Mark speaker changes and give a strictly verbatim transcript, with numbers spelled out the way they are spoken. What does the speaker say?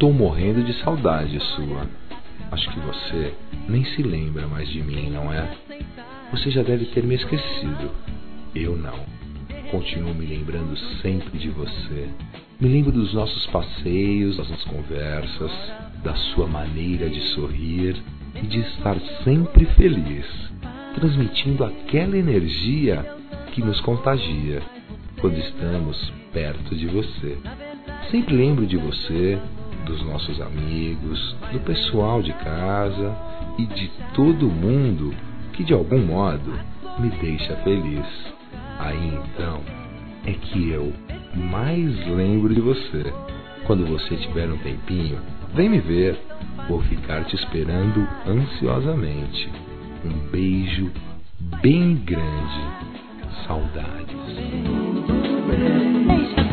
Speaker 1: Estou morrendo de saudade sua. Acho que você nem se lembra mais de mim, não é? Você já deve ter me esquecido. Eu não. Continuo me lembrando sempre de você. Me lembro dos nossos passeios, das nossas conversas, da sua maneira de sorrir e de estar sempre feliz, transmitindo aquela energia que nos contagia quando estamos perto de você. Sempre lembro de você, dos nossos amigos, do pessoal de casa e de todo mundo que de algum modo me deixa feliz. Aí então é que eu mais lembro de você. Quando você tiver um tempinho, vem me ver. Vou ficar te esperando ansiosamente. Um beijo bem grande. Saudades.